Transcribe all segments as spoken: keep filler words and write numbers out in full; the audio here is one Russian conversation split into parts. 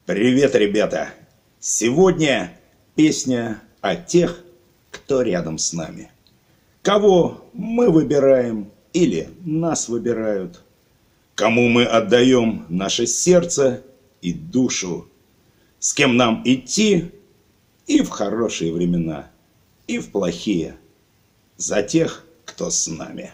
Привет, ребята! Сегодня песня о тех, кто рядом с нами. Кого мы выбираем или нас выбирают. Кому мы отдаем наше сердце и душу. С кем нам идти и в хорошие времена, и в плохие. За тех, кто с нами.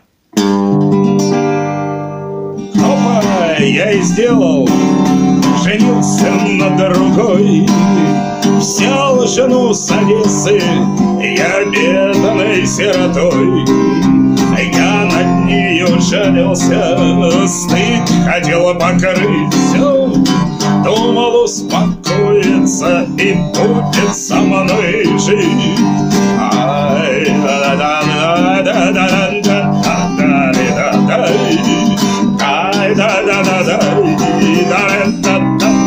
Опа, я и сделал. Женился на другой, взял жену с Одессы, я бедной сиротой. Я над нею жалился, стыд хотел покрыть, думал успокоиться и будет со мной жить. Ай, да-да-да-да-да-да-да-да-да-да-да-да. Ай, да-да-да-да-да-да-да-да.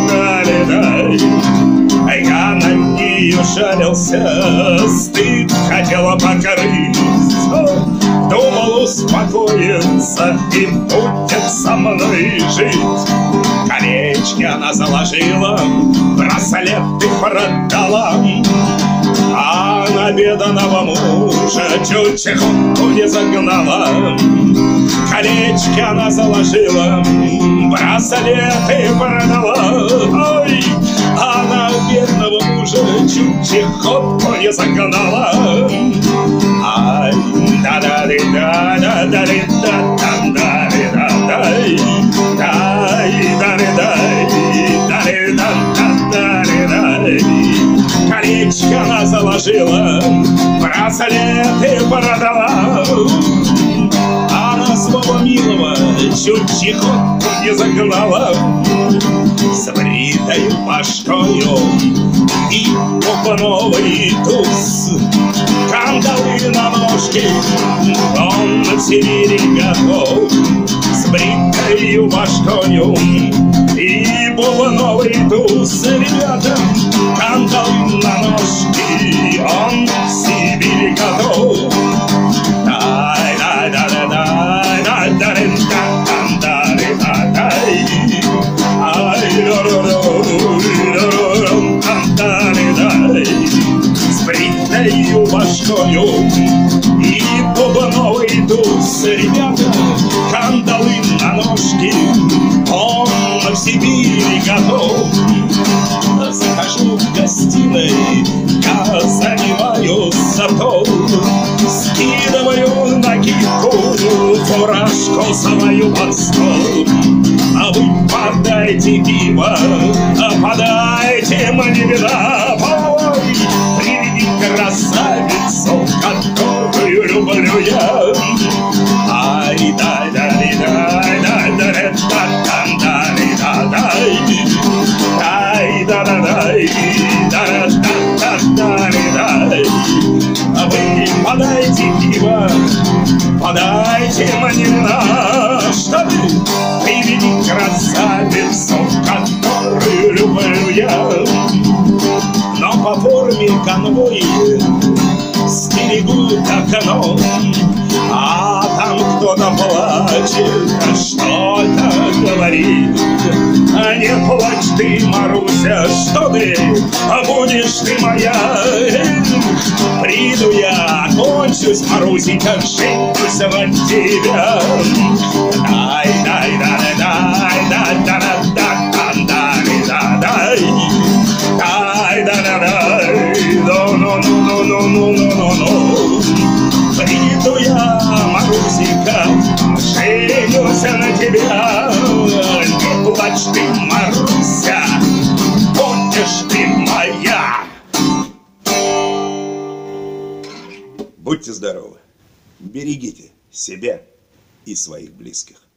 Я на нее жалился, стыд хотела покрыть, думал успокоиться и будет со мной жить. Колечки она заложила, браслеты продала, а на бедного мужа чуть чехотку не загнала. Колечки она заложила, браслеты продала, ой, а на бедного мужа чуть чехотку не загнала. Ай, да-да-да-да-да-да-да-да-да-да-да-да-да. Колечко она заложила, браслеты продала, а на своего милого чуть чехотку не загнала. С бритою башкою и бубновый туз, кандалы на ножке, он в Сибири готов. С бритою башкою и бубновый туз, ребята, кандалы на ножке, он в Сибири готов. С бритою башкою и бубновый туз, ребята, кандалы на ножке, он в Сибири готов. Захожу в гостиной, я занимаю стол, скидываю накидку, фуражку свою под стол. А вы подайте пиво, подайте мне вина, ой, приведи красавицу, которую люблю я. Ай, дай, дай, дай, дай, дай, дай, дай, дай, дай, дай, дай, дай, дай. А вы подайте пиво, подайте мне вина, чтобы приведи красавицу, которую люблю я. Но по форме конвои стерегут окно, а там кто-то плачет, что-то говорит. А не плачь ты, Маруся, что ты, будешь ты моя. Приду я, кончусь, Марусенька, женюсь в тебя. Дай, дай, дай, дай, дай, дай, дай, дай, дай, дай, дай, дай, ну, ну, ну, ну, ну, ну, ну, ну. Приду я, Марусенька, женюсь на тебя. Не плачь ты, Маруся, будешь ты моя. Будьте здоровы, берегите себя и своих близких.